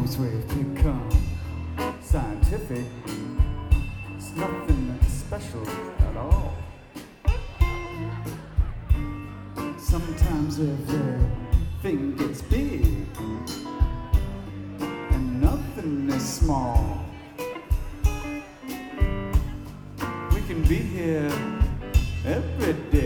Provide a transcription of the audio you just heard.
Sometimes we've become scientific. It's nothing special at all. Sometimes everything gets big and nothing is small. We can be here every day.